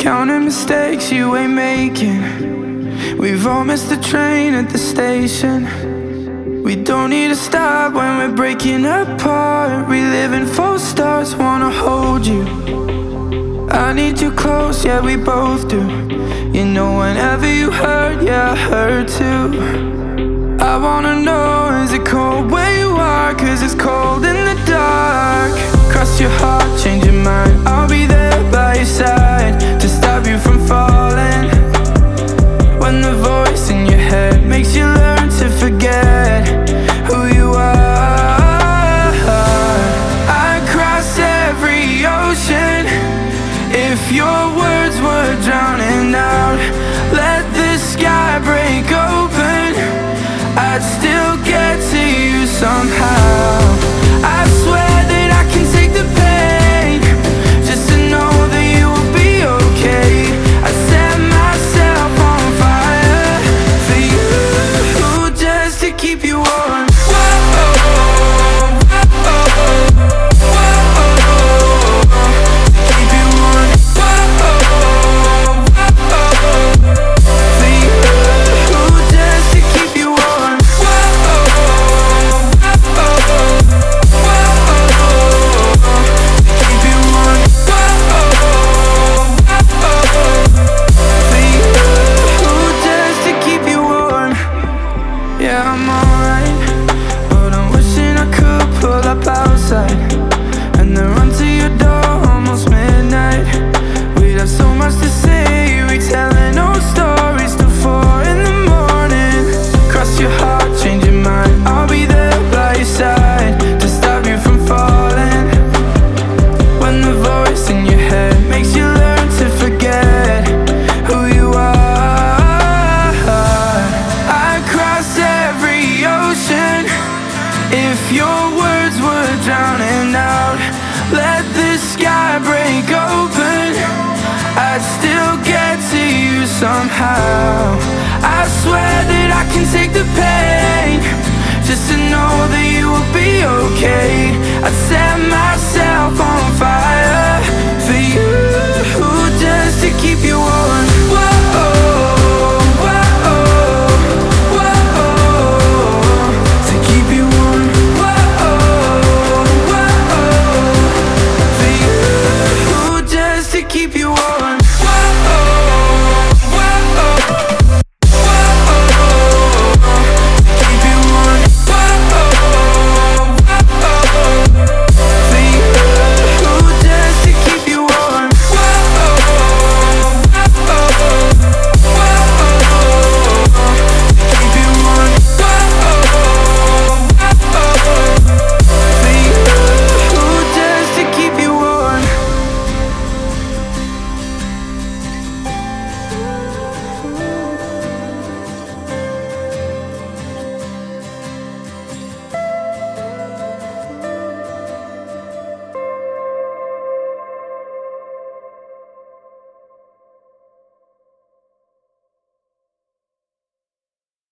counting mistakes you ain't making. We've all missed the train at the station. We don't need to stop when we're breaking apart. Reliving false starts, wanna hold you. I need you close, yeah, we both do. You know whenever you hurt, yeah, I hurt too. I wanna know, is it cold where you are? Cause it's cold in the dark. Cross your heart, change your mind, I'll be there by your side to stop you from falling. When the voice in your head makes you learn to forget who you are. I'd cross every ocean if your words were drowning out. Let the sky break open, I'd still get to you somehow. I swear that I can take the pain, just to know that you will be okay. I set myself on fire for you, just to keep you warm. And then run to your door almost midnight. We'd have so much to say, retelling old stories till 4 in the morning. Cross your heart, change your mind, I'll be there by your side to stop you from falling. When the voice in your head makes you learn to forget who you are. I'd cross every ocean if your words were drowning out. Let the sky break open, I'd still get to you somehow. I swear that I can take the pain,